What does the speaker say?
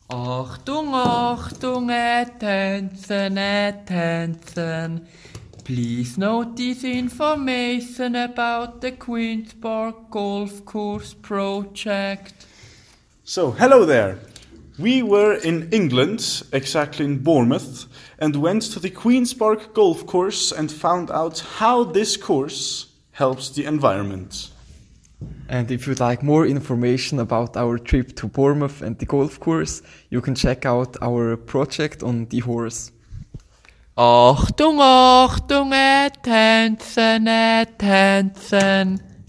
Achtung, Achtung, attention. Please note this information about the Queen's Park Golf Course project. So, hello there. We were in England, exactly in Bournemouth, and went to the Queen's Park Golf Course and found out how this course helps the environment. And if you'd like more information about our trip to Bournemouth and the golf course, you can check out our project on The Horse. Achtung, Achtung, attention.